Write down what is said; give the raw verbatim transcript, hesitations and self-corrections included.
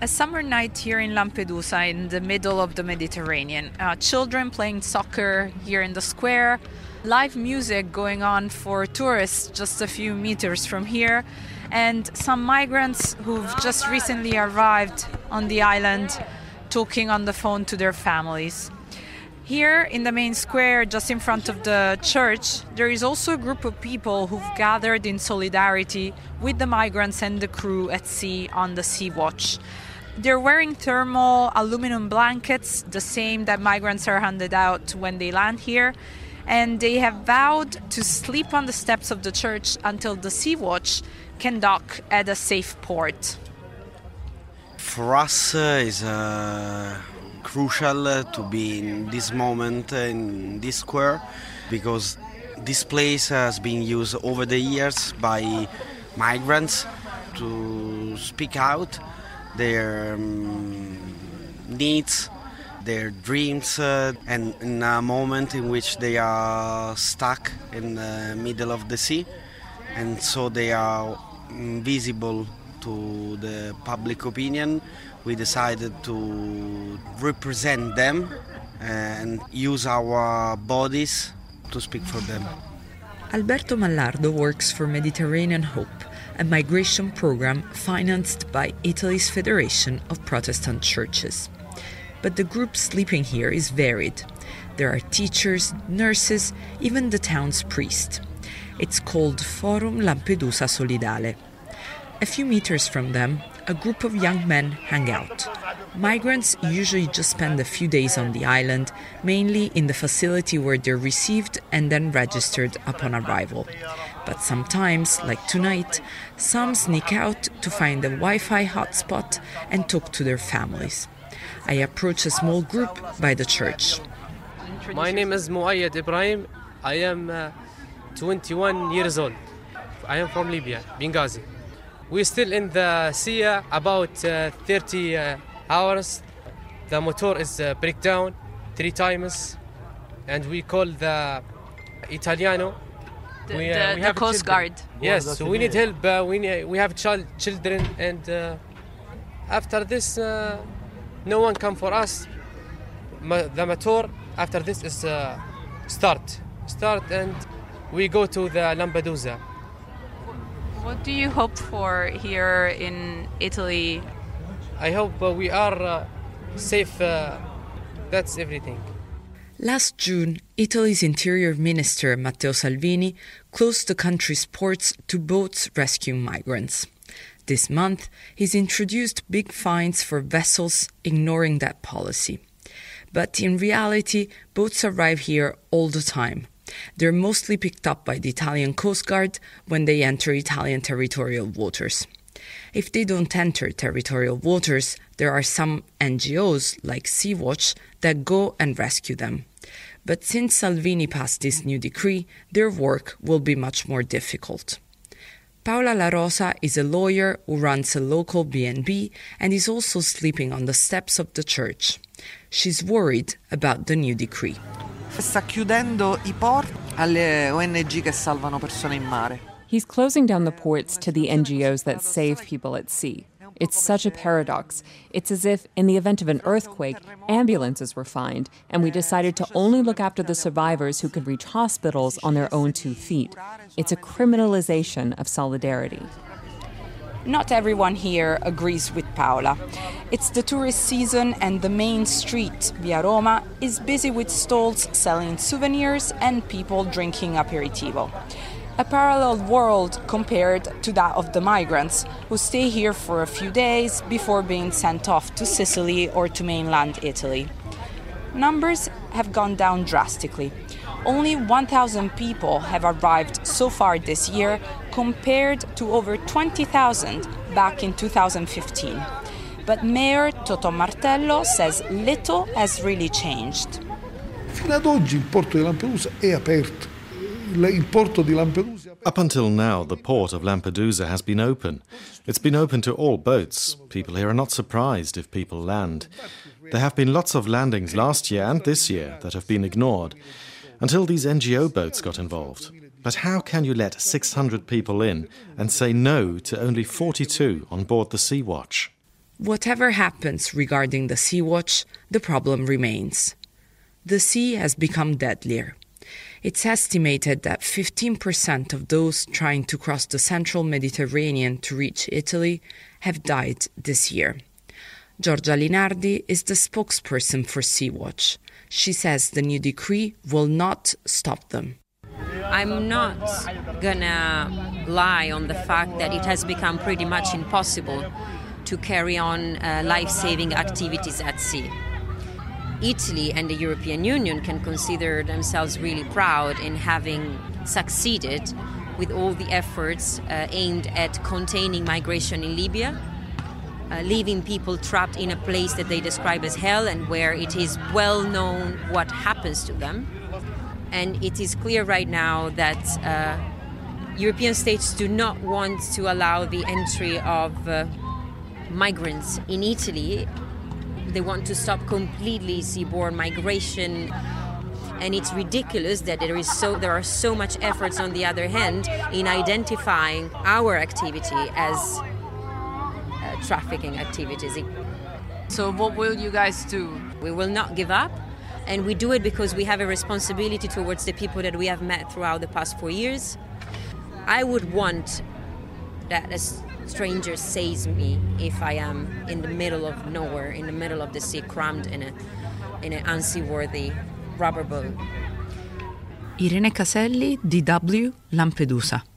A summer night here in Lampedusa in the middle of the Mediterranean. Uh, children playing soccer here in the square. Live music going on for tourists just a few meters from here. And some migrants who've just recently arrived on the island talking on the phone to their families. Here in the main square, just in front of the church, there is also a group of people who've gathered in solidarity with the migrants and the crew at sea on the Sea Watch. They're wearing thermal aluminum blankets, the same that migrants are handed out when they land here, and they have vowed to sleep on the steps of the church until the Sea Watch can dock at a safe port. For us, uh, it's uh, crucial uh, to be in this moment uh, in this square, because this place has been used over the years by migrants to speak out their um, needs, their dreams, uh, and in a moment in which they are stuck in the middle of the sea, and so they are invisible to the public opinion. We decided to represent them and use our bodies to speak for them. Alberto Mallardo works for Mediterranean Hope, a migration program financed by Italy's Federation of Protestant Churches. But the group sleeping here is varied. There are teachers, nurses, even the town's priest. It's called Forum Lampedusa Solidale. A few meters from them, a group of young men hang out. Migrants usually just spend a few days on the island, mainly in the facility where they're received and then registered upon arrival. But sometimes, like tonight, some sneak out to find a Wi-Fi hotspot and talk to their families. I approach a small group by the church. My name is Muayyad Ibrahim. I am uh, twenty-one years old. I am from Libya, Benghazi. We're still in the sea about uh, thirty uh, hours. The motor is uh, breakdown three times, and we call the Italiano. The, we, uh, uh, we the have Coast children. Guard. Yes, so we need help. Uh, we need, we have child, children, and uh, after this, uh, no one come for us. Ma- the motor after this is uh, start, start, and we go to the Lampedusa. What do you hope for here in Italy? I hope uh, we are uh, safe. Uh, that's everything. Last June, Italy's Interior Minister Matteo Salvini closed the country's ports to boats rescuing migrants. This month, he's introduced big fines for vessels ignoring that policy. But in reality, boats arrive here all the time. They're mostly picked up by the Italian Coast Guard when they enter Italian territorial waters. If they don't enter territorial waters, there are some N G Os, like Sea Watch, that go and rescue them. But since Salvini passed this new decree, their work will be much more difficult. Paola La Rosa is a lawyer who runs a local B and B and is also sleeping on the steps of the church. She's worried about the new decree. Sta chiudendo i porti alle O N G che salvano persone in mare. He's closing down the ports to the N G Os that save people at sea. It's such a paradox. It's as if, in the event of an earthquake, ambulances were fined, and we decided to only look after the survivors who could reach hospitals on their own two feet. It's a criminalization of solidarity. Not everyone here agrees with Paola. It's the tourist season and the main street, Via Roma, is busy with stalls selling souvenirs and people drinking aperitivo. A parallel world compared to that of the migrants, who stay here for a few days before being sent off to Sicily or to mainland Italy. Numbers have gone down drastically. Only one thousand people have arrived so far this year, compared to over twenty thousand back in two thousand fifteen. But Mayor Totò Martello says little has really changed. Fino ad oggi il porto di Lampedusa è aperto. Il porto di Lampedusa. Up until now, the port of Lampedusa has been open. It's been open to all boats. People here are not surprised if people land. There have been lots of landings last year and this year that have been ignored, until these N G O boats got involved. But how can you let six hundred people in and say no to only forty-two on board the Sea Watch? Whatever happens regarding the Sea-Watch, the problem remains. The sea has become deadlier. It's estimated that fifteen percent of those trying to cross the central Mediterranean to reach Italy have died this year. Giorgia Linardi is the spokesperson for Sea-Watch. She says the new decree will not stop them. I'm not gonna lie on the fact that it has become pretty much impossible to carry on uh, life-saving activities at sea. Italy and the European Union can consider themselves really proud in having succeeded with all the efforts uh, aimed at containing migration in Libya, uh, leaving people trapped in a place that they describe as hell and where it is well known what happens to them. And it is clear right now that uh, European states do not want to allow the entry of uh, migrants in Italy. They want to stop completely seaborne migration, and it's ridiculous that there is so there are so much efforts on the other hand in identifying our activity as uh, trafficking activities. So what will you guys do? We will not give up, and we do it because we have a responsibility towards the people that we have met throughout the past four years. I would want that as stranger saves me if I am in the middle of nowhere, in the middle of the sea, crammed in a in an unseaworthy rubber boat. Irene Caselli, D W, Lampedusa.